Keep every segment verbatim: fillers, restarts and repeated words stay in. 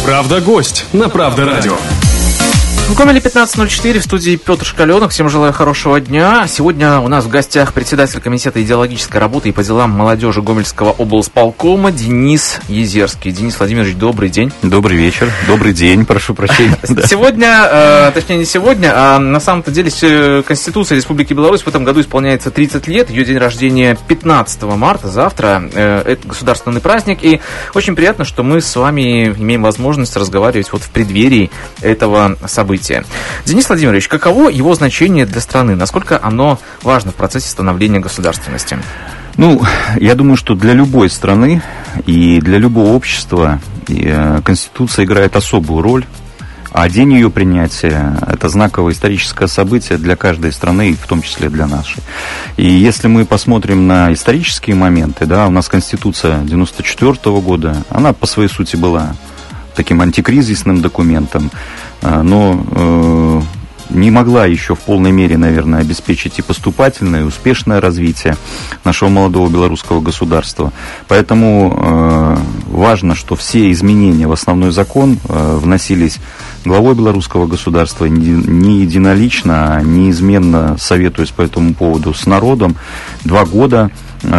Правда-гость на Правда-радио. В Гомеле пятнадцать ноль четыре, в студии Петр Шкаленок. Всем желаю хорошего дня. Сегодня у нас в гостях председатель комитета идеологической работы и по делам молодежи Гомельского облсполкома Денис Езерский. Денис Владимирович, добрый день. Добрый вечер, добрый день, прошу прощения. Сегодня, э, точнее не сегодня, а на самом-то деле Конституция Республики Беларусь в этом году исполняется тридцать лет. Ее день рождения пятнадцатого марта, завтра. Э, это государственный праздник. И очень приятно, что мы с вами имеем возможность разговаривать вот в преддверии этого события. Денис Владимирович, каково его значение для страны? Насколько оно важно в процессе становления государственности? Ну, я думаю, что для любой страны и для любого общества Конституция играет особую роль. А день ее принятия – это знаковое историческое событие для каждой страны, в том числе для нашей. И если мы посмотрим на исторические моменты, да, у нас Конституция девяносто четвёртого года, она по своей сути была таким антикризисным документом, но э, не могла еще в полной мере, наверное, обеспечить и поступательное, и успешное развитие нашего молодого белорусского государства. Поэтому э, важно, что все изменения в основной закон э, вносились главой белорусского государства не, не единолично, а неизменно, советуясь по этому поводу с народом. Два года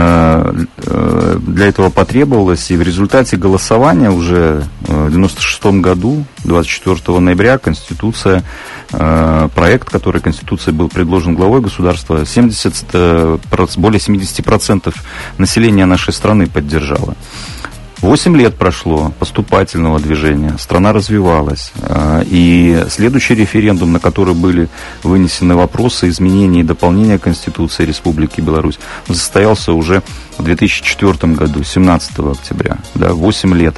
для этого потребовалось, и в результате голосования уже в девяносто шестом году, двадцать четвёртого ноября, Конституция, проект, который Конституции был предложен главой государства, семьдесят, более семьдесят процентов населения нашей страны поддержало. Восемь лет прошло поступательного движения, страна развивалась, и следующий референдум, на который были вынесены вопросы изменения и дополнения Конституции Республики Беларусь, состоялся уже в две тысячи четвёртом году, семнадцатого октября, да, восемь лет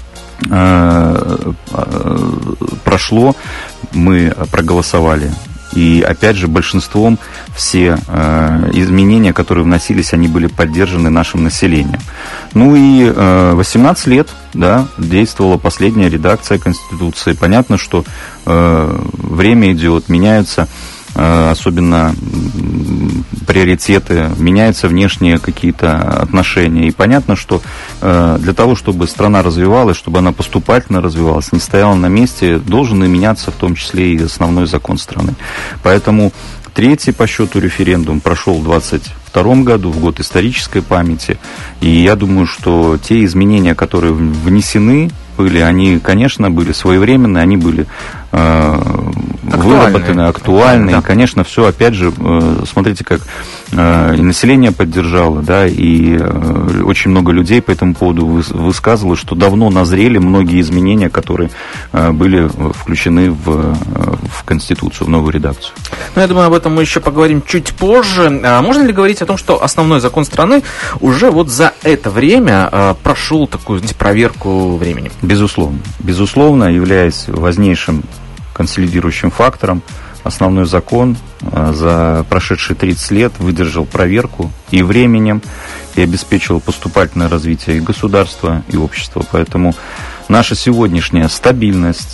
прошло, мы проголосовали. И, опять же, большинством все э, изменения, которые вносились, они были поддержаны нашим населением. Ну и э, восемнадцать лет, да, действовала последняя редакция Конституции. Понятно, что э, время идет, меняются э, особенно приоритеты, меняются внешние какие-то отношения. И понятно, что э, для того, чтобы страна развивалась, чтобы она поступательно развивалась, не стояла на месте, должен и меняться в том числе и основной закон страны. Поэтому третий по счету референдум прошел в двадцать втором году, в год исторической памяти. И я думаю, что те изменения, которые внесены были, они, конечно, были своевременные, они были э, выработаны, актуальны. Да. И, конечно, все, опять же, э, смотрите, как э, и население поддержало, да, и э, очень много людей по этому поводу высказывало, что давно назрели многие изменения, которые э, были включены в, в Конституцию, в новую редакцию. Ну, я думаю, об этом мы еще поговорим чуть позже. А можно ли говорить о том, что основной закон страны уже вот за это время э, прошел такую, знаете, проверку временем? Безусловно. Безусловно, являясь важнейшим консолидирующим фактором, основной закон за прошедшие тридцать лет выдержал проверку и временем, и обеспечивал поступательное развитие и государства, и общества. Поэтому наша сегодняшняя стабильность,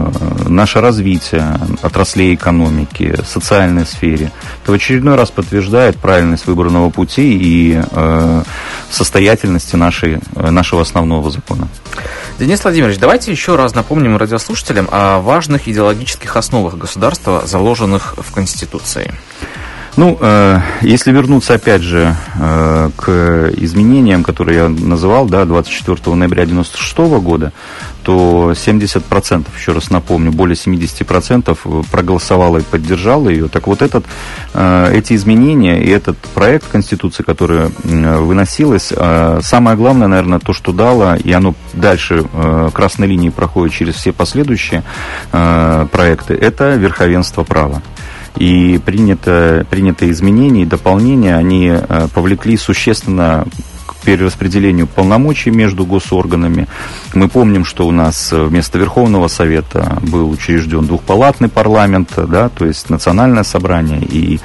наше развитие отраслей экономики, социальной сфере, это в очередной раз подтверждает правильность выбранного пути и состоятельности нашей, нашего основного закона. Денис Владимирович, давайте еще раз напомним радиослушателям о важных идеологических основах государства, заложенных в Конституции. Ну, э, если вернуться, опять же, э, к изменениям, которые я называл, да, двадцать четвёртого ноября девяносто шестого года, то семьдесят процентов, еще раз напомню, более семьдесят процентов проголосовало и поддержало ее. Так вот, этот, э, эти изменения и этот проект Конституции, который э, выносилось, э, самое главное, наверное, то, что дало, и оно дальше э, красной линией проходит через все последующие э, проекты, это верховенство права. И принято, принятые изменения и дополнения, они э, повлекли существенно к перераспределению полномочий между госорганами. Мы помним, что у нас вместо Верховного Совета был учрежден двухпалатный парламент, да, то есть национальное собрание и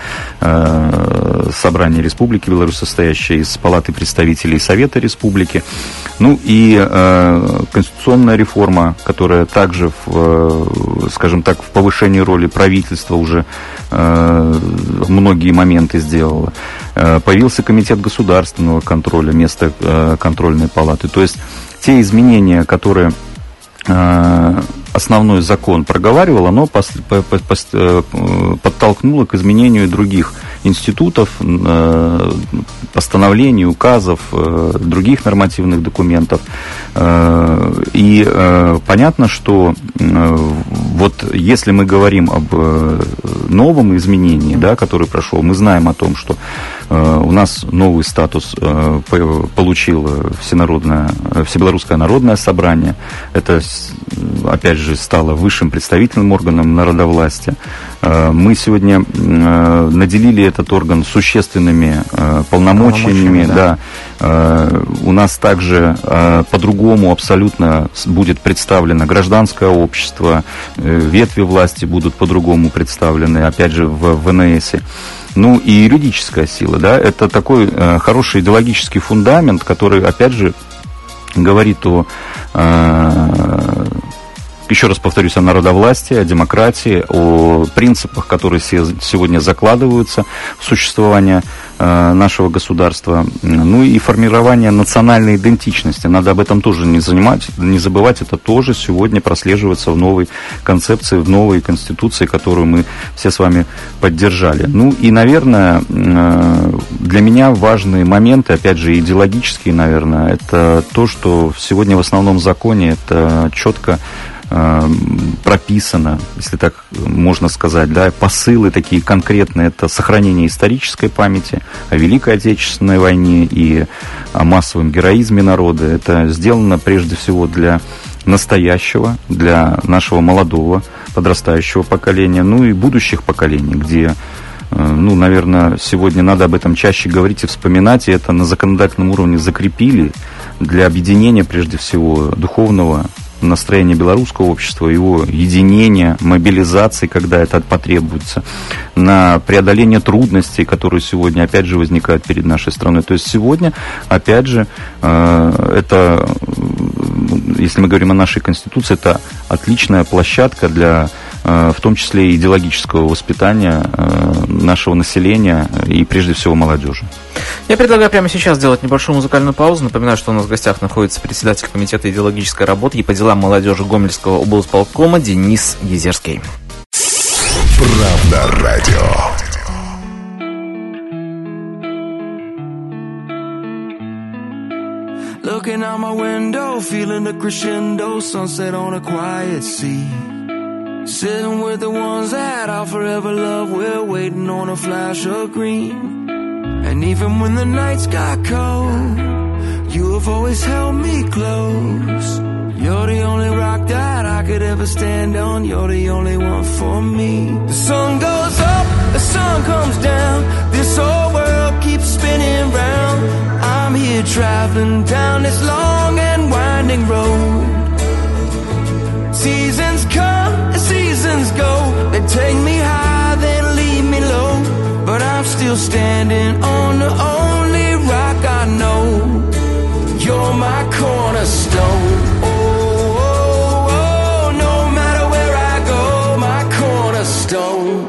э, собрание Республики Беларусь, состоящее из Палаты представителей Совета Республики. Ну и э, конституционная реформа, которая также, в, скажем так, в повышении роли правительства уже э, многие моменты сделала. Э, появился комитет государственного контроля вместо э, контрольной палаты. То есть те изменения, которые основной закон проговаривал, оно пос- по- по- по- подтолкнуло к изменению других институтов, постановлений, указов, других нормативных документов. И понятно, что вот если мы говорим об новом изменении, да, который прошел, мы знаем о том, что у нас новый статус получило Всенародное, Всебелорусское народное собрание. Это, опять же, стало высшим представительным органом народовластия. Мы сегодня наделили этот орган существенными полномочиями. Да. Да. У нас также по-другому абсолютно будет представлено гражданское общество, ветви власти будут по-другому представлены, опять же, в ВНСе. Ну и юридическая сила, да, это такой э, хороший идеологический фундамент, который, опять же, говорит о, э, еще раз повторюсь, о народовластии, о демократии, о принципах, которые сегодня закладываются в существование э, нашего государства, ну и формирование национальной идентичности. Надо об этом тоже не занимать, не забывать, это тоже сегодня прослеживается в новой концепции, в новой конституции, которую мы все с вами поддержали. Ну и, наверное, э, для меня важные моменты, опять же, идеологические, наверное, это то, что сегодня в основном законе это четко прописано, если так можно сказать, да, посылы такие конкретные, это сохранение исторической памяти о Великой Отечественной войне и о массовом героизме народа. Это сделано прежде всего для настоящего, для нашего молодого подрастающего поколения, ну и будущих поколений, где, ну, наверное, сегодня надо об этом чаще говорить и вспоминать, и это на законодательном уровне закрепили для объединения, прежде всего, духовного настроение белорусского общества, его единения, мобилизации, когда это потребуется, на преодоление трудностей, которые сегодня, опять же, возникают перед нашей страной. То есть сегодня, опять же, это, если мы говорим о нашей Конституции, это отличная площадка для, в том числе, и идеологического воспитания нашего населения и, прежде всего, молодежи. Я предлагаю прямо сейчас сделать небольшую музыкальную паузу. Напоминаю, что у нас в гостях находится председатель комитета идеологической работы и по делам молодежи Гомельского облсполкома Денис Езерский. Правда радио. Looking out my window, feeling the crescendo, sunset on a quiet sea. Sitting with the ones that I'll forever love, we're waiting on a flash of green. And even when the nights got cold, you have always held me close. You're the only rock that I could ever stand on. You're the only one for me. The sun goes up, the sun comes down. This whole world keeps spinning round. I'm here traveling down this long and winding road. Seasons come and seasons go. They take me high, then leave me low. But I'm still standing on the only rock I know. You're my cornerstone. Oh, oh, oh, no matter where I go, my cornerstone.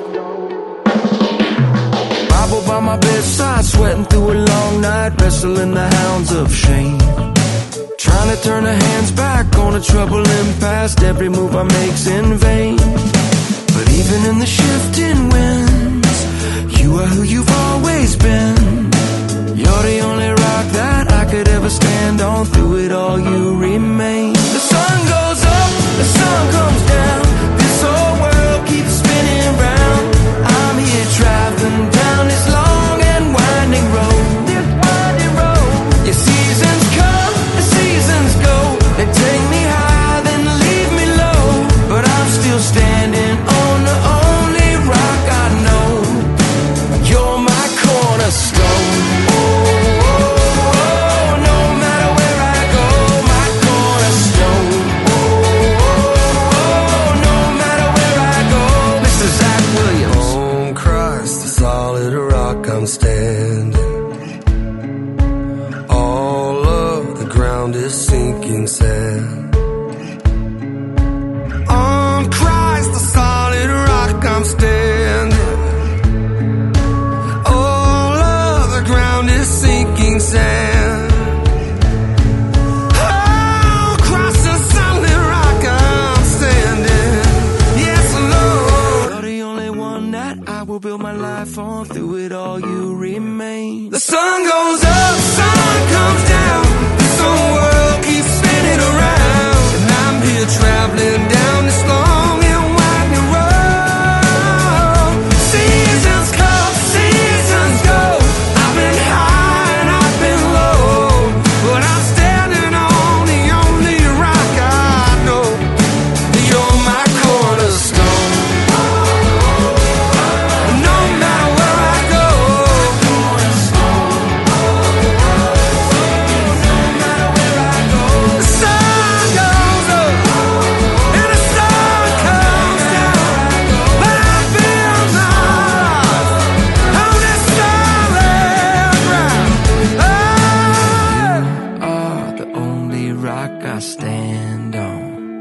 Bible by my bedside, sweating through a long night, wrestling the hounds of shame. Trying to turn the hands back on a troubling past. Every move I make's in vain. But even in the shifting winds, you are who you've always been. You're the only rock that I could ever stand on. Through it all you remain. The sun goes up, the sun comes down. This whole world keeps spinning round. I'm here traveling down this long and winding road. This winding road. Your seasons come, the seasons go. They take me high, then leave me low. But I'm still standing on the only rock I know. You're my cornerstone. Oh, oh, oh, no matter where I go, my cornerstone. Oh, oh, oh, no matter where I go, Mister Zach Williams. On Christ, the solid rock I'm standing. All of the ground is sinking sand. On Christ, the solid rock I'm standing. Sinking sand. Oh, across the solid rock sun goes up, sun comes down, this whole world keeps spinning around, and I'm here traveling down this long and winding road. Seasons come, seasons go, I've been high and I've been low, but I'm standing on the only rock I know. You're my cornerstone. No matter where I go, the sun goes up and the sun comes down, but I feel my life on this solid ground. You are the only rock I stand on.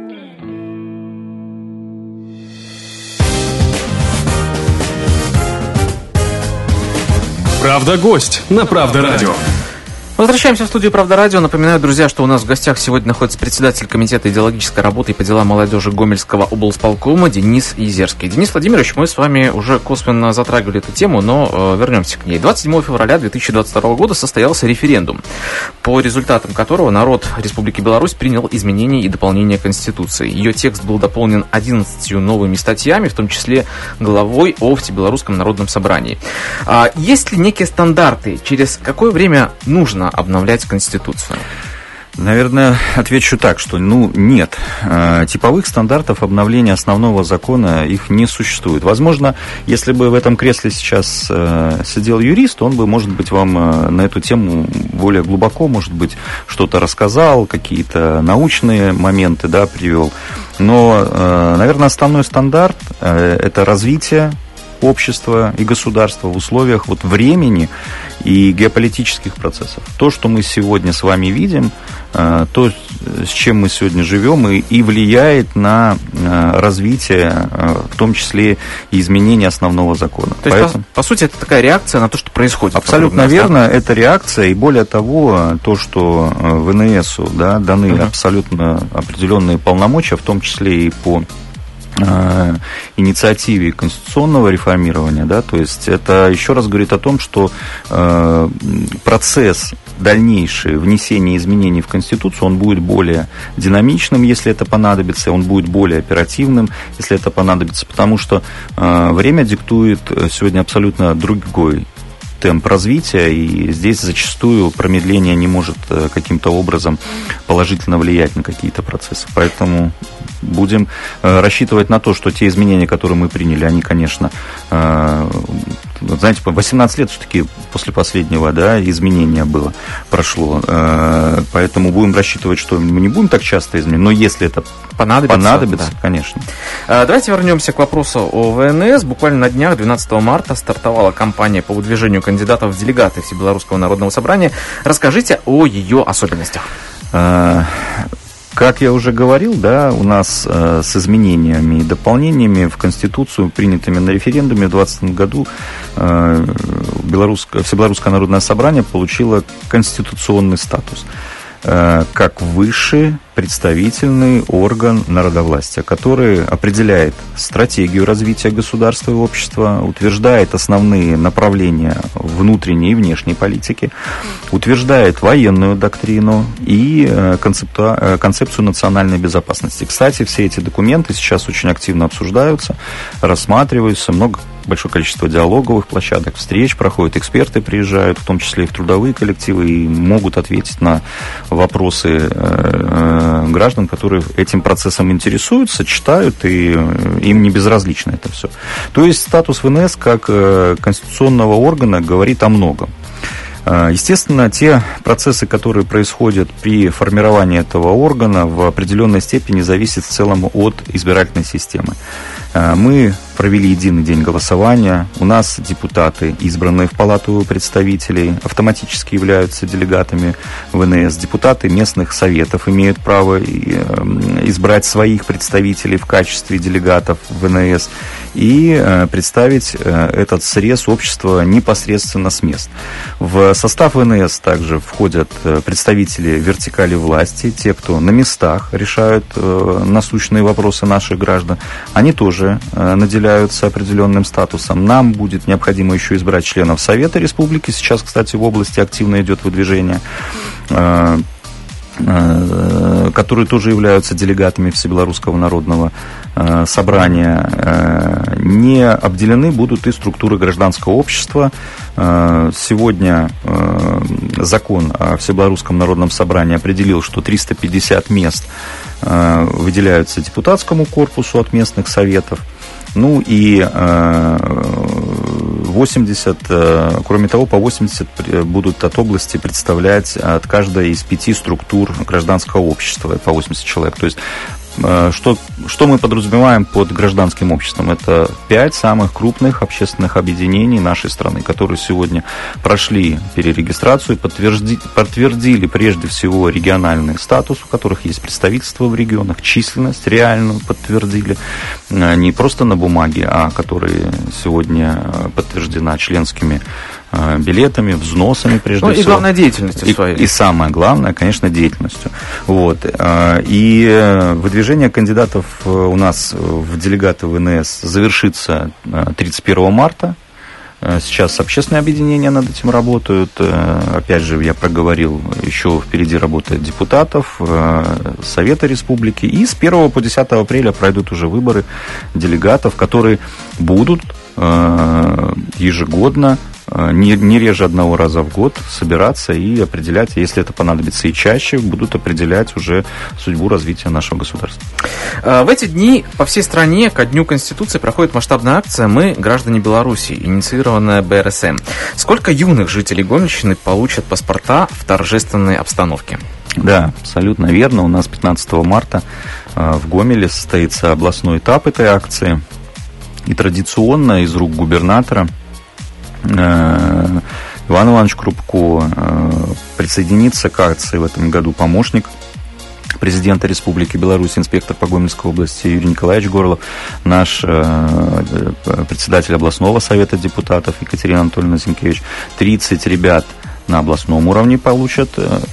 Правда гость на Правда радио. Возвращаемся в студию «Правда радио». Напоминаю, друзья, что у нас в гостях сегодня находится председатель комитета идеологической работы и по делам молодежи Гомельского облсполкома Денис Езерский. Денис Владимирович, мы с вами уже косвенно затрагивали эту тему, но э, вернемся к ней. двадцать седьмого февраля две тысячи двадцать второго года состоялся референдум, по результатам которого народ Республики Беларусь принял изменения и дополнения Конституции. Ее текст был дополнен одиннадцатью новыми статьями, в том числе главой о Всебелорусском народном собрании. А есть ли некие стандарты, через какое время нужно обновлять Конституцию? Наверное, отвечу так, что, ну, нет. Типовых стандартов обновления основного закона, их не существует. Возможно, если бы в этом кресле сейчас сидел юрист, он бы, может быть, вам на эту тему более глубоко, может быть, что-то рассказал, какие-то научные моменты, да, привел. Но, наверное, основной стандарт – это развитие общества и государства в условиях вот времени и геополитических процессов. То, что мы сегодня с вами видим, то, с чем мы сегодня живем, и, и влияет на развитие, в том числе и изменение основного закона. То есть, по, по сути, это такая реакция на то, что происходит. Абсолютно верно, да? Это реакция, и более того, то, что ВНСу, да, даны uh-huh. абсолютно определенные полномочия, в том числе и по инициативе конституционного реформирования, да, то есть это еще раз говорит о том, что э, процесс дальнейшее внесение изменений в Конституцию, он будет более динамичным, если это понадобится, он будет более оперативным, если это понадобится, потому что э, время диктует сегодня абсолютно другой темп развития, и здесь зачастую промедление не может каким-то образом положительно влиять на какие-то процессы. Поэтому будем рассчитывать на то, что те изменения, которые мы приняли, они, конечно, знаете, восемнадцать лет все-таки после последнего, да, изменения было, прошло. Поэтому будем рассчитывать, что мы не будем так часто изменять, но если это понадобится, понадобится да. конечно. Давайте вернемся к вопросу о ВНС. Буквально на днях, двенадцатого марта, стартовала кампания по выдвижению кандидатов в делегаты Всебелорусского народного собрания. Расскажите о ее особенностях. Как я уже говорил, да, у нас э, с изменениями и дополнениями в Конституцию, принятыми на референдуме в двадцатом году, э, Белорусское, Всебелорусское народное собрание получило конституционный статус э, как высший представительный орган народовластия, который определяет стратегию развития государства и общества, утверждает основные направления внутренней и внешней политики, утверждает военную доктрину и концепту... концепцию национальной безопасности. Кстати, все эти документы сейчас очень активно обсуждаются, рассматриваются, много большое количество диалоговых площадок, встреч проходят, эксперты приезжают, в том числе и в трудовые коллективы, и могут ответить на вопросы граждан, которые этим процессом интересуются, читают, и им не безразлично это все. То есть статус ВНС как конституционного органа говорит о многом. Естественно, те процессы, которые происходят при формировании этого органа, в определенной степени зависят в целом от избирательной системы. Мы провели единый день голосования. У нас депутаты, избранные в Палату представителей, автоматически являются делегатами ВНС. Депутаты местных советов имеют право избрать своих представителей в качестве делегатов ВНС и представить этот срез общества непосредственно с мест. В состав ВНС также входят представители вертикали власти, те, кто на местах решают насущные вопросы наших граждан. Они тоже наделены выделяются определенным статусом. Нам будет необходимо еще избрать членов Совета Республики. Сейчас, кстати, в области активно идет выдвижение, которые тоже являются делегатами Всебелорусского народного собрания. Не обделены будут и структуры гражданского общества. Сегодня закон о Всебелорусском народном собрании определил, что триста пятьдесят мест выделяются депутатскому корпусу от местных советов. Ну и восемьдесят, кроме того, по восемьдесят будут от области представлять от каждой из пяти структур гражданского общества, по восемьдесят человек. То есть Что, что мы подразумеваем под гражданским обществом? Это пять самых крупных общественных объединений нашей страны, которые сегодня прошли перерегистрацию, подтверди, подтвердили прежде всего региональный статус, у которых есть представительство в регионах, численность реальную подтвердили, не просто на бумаге, а которые сегодня подтверждена членскими билетами, взносами, прежде ну, всего. И главное, деятельностью и, своей. И самое главное, конечно, деятельностью. Вот. И выдвижение кандидатов у нас в делегаты в эн эс завершится тридцать первого марта. Сейчас общественные объединения над этим работают. Опять же, я проговорил, еще впереди работает депутатов, Совета Республики. И с первого по десятое апреля пройдут уже выборы делегатов, которые будут ежегодно, не, не реже одного раза в год собираться и определять, если это понадобится и чаще, будут определять уже судьбу развития нашего государства. В эти дни по всей стране ко Дню Конституции проходит масштабная акция «Мы, граждане Беларуси», инициированная бэ эр эс эм. Сколько юных жителей Гомельщины получат паспорта в торжественной обстановке? Да, абсолютно верно. У нас пятнадцатого марта в Гомеле состоится областной этап этой акции. И традиционно из рук губернатора Иван Иванович Крупко присоединится к акции в этом году помощник президента Республики Беларусь, инспектор по Гомельской области Юрий Николаевич Горлов, наш председатель областного совета депутатов Екатерина Анатольевна Зинкевич. тридцать ребят на областном уровне получат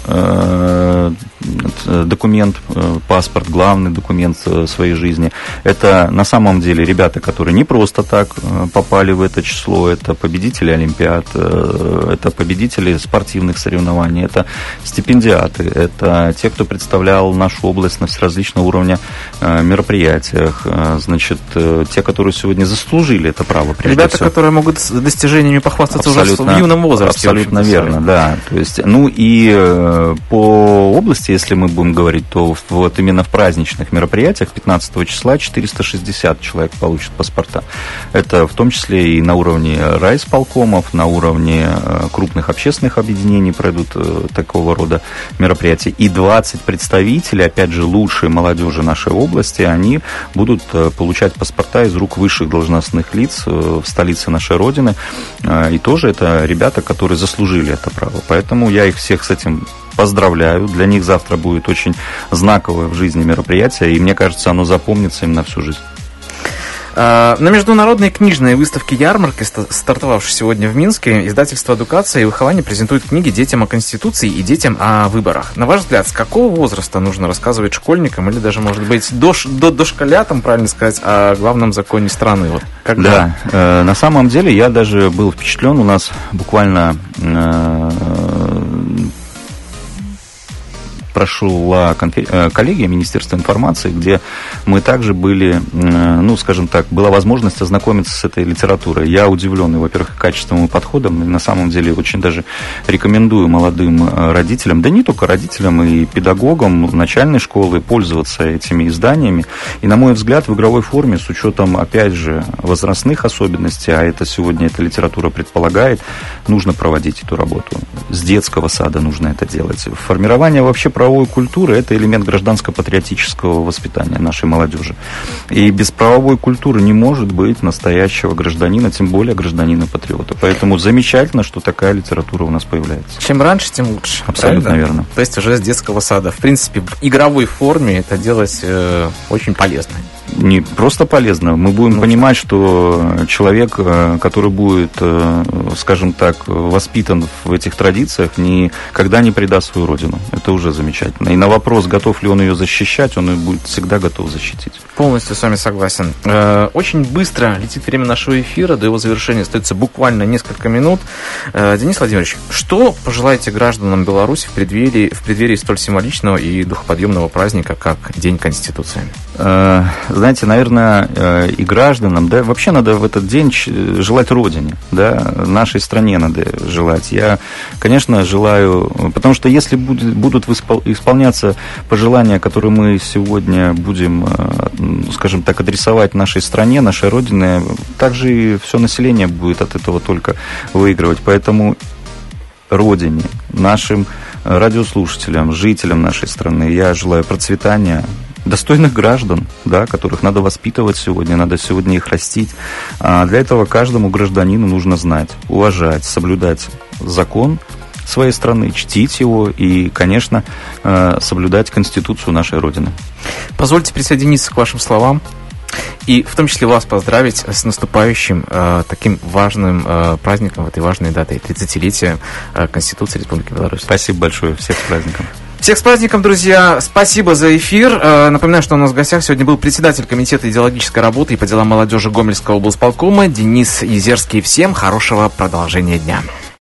э, документ, э, паспорт, главный документ своей жизни. Это на самом деле ребята, которые не просто так э, попали в это число, это победители олимпиад, э, это победители спортивных соревнований, это стипендиаты, это те, кто представлял нашу область на всеразличного уровня э, мероприятиях, э, значит, э, те, которые сегодня заслужили это право. Ребята, всего. которые могут достижениями похвастаться абсолютно, уже в юном возрасте. Абсолютно верно. Да, то есть, ну и э, по области, если мы будем говорить, то вот именно в праздничных мероприятиях пятнадцатого числа четыреста шестьдесят человек получат паспорта. Это в том числе и на уровне райисполкомов, на уровне э, крупных общественных объединений пройдут э, такого рода мероприятия. И двадцать представителей, опять же, лучшей молодежи нашей области, они будут э, получать паспорта из рук высших должностных лиц э, в столице нашей Родины. Э, и тоже это ребята, которые заслужили это право. Поэтому я их всех с этим поздравляю. Для них завтра будет очень знаковое в жизни мероприятие, и мне кажется, оно запомнится им на всю жизнь. На международной книжной выставке «Ярмарки», стартовавшей сегодня в Минске, издательство «Эдукация и выхование» презентует книги детям о Конституции и детям о выборах. На ваш взгляд, с какого возраста нужно рассказывать школьникам или даже, может быть, до, до, дошколятам, правильно сказать, о главном законе страны? Вот, когда? Да, э, на самом деле я даже был впечатлен. У нас буквально э, прошла конфер... коллегия Министерства информации, где мы также были, ну, скажем так, была возможность ознакомиться с этой литературой. Я удивлен, во-первых, качеством и подходом, и на самом деле очень даже рекомендую молодым родителям, да не только родителям, и педагогам начальной школы пользоваться этими изданиями. И, на мой взгляд, в игровой форме, с учетом, опять же, возрастных особенностей, а это сегодня эта литература предполагает, нужно проводить эту работу. С детского сада нужно это делать. Формирование вообще правовой культуры – это элемент гражданско-патриотического воспитания нашей молодежи. И без правовой культуры не может быть настоящего гражданина, тем более гражданина-патриота. Поэтому замечательно, что такая литература у нас появляется. Чем раньше, тем лучше. Абсолютно правильно? Верно. То есть уже с детского сада. В принципе, в игровой форме это делать э, очень полезно. Не просто полезно. Мы будем Нужно. понимать, что человек, который будет, скажем так, воспитан в этих традициях, никогда не предаст свою родину. Это уже замечательно. И на вопрос, готов ли он ее защищать, он ее будет всегда готов защитить. Полностью с вами согласен. Очень быстро летит время нашего эфира. До его завершения остается буквально несколько минут. Денис Владимирович, что пожелаете гражданам Беларуси в преддверии, в преддверии столь символичного и духоподъемного праздника, как День Конституции? Знаете, наверное, и гражданам, да, вообще надо в этот день желать Родине, да, нашей стране надо желать. Я, конечно, желаю, потому что если будет, будут исполняться пожелания, которые мы сегодня будем, скажем так, адресовать нашей стране, нашей Родине, также и все население будет от этого только выигрывать. Поэтому Родине, нашим радиослушателям, жителям нашей страны я желаю процветания, достойных граждан, да, которых надо воспитывать сегодня, надо сегодня их растить. А для этого каждому гражданину нужно знать, уважать, соблюдать закон своей страны, чтить его и, конечно, соблюдать Конституцию нашей Родины. Позвольте присоединиться к вашим словам и в том числе вас поздравить с наступающим э, таким важным э, праздником, этой важной датой, тридцатилетия э, Конституции Республики Беларусь. Спасибо большое, всех с праздником. Всех с праздником, друзья. Спасибо за эфир. Напоминаю, что у нас в гостях сегодня был председатель комитета идеологической работы и по делам молодежи Гомельского облсполкома Денис Езерский. Всем хорошего продолжения дня.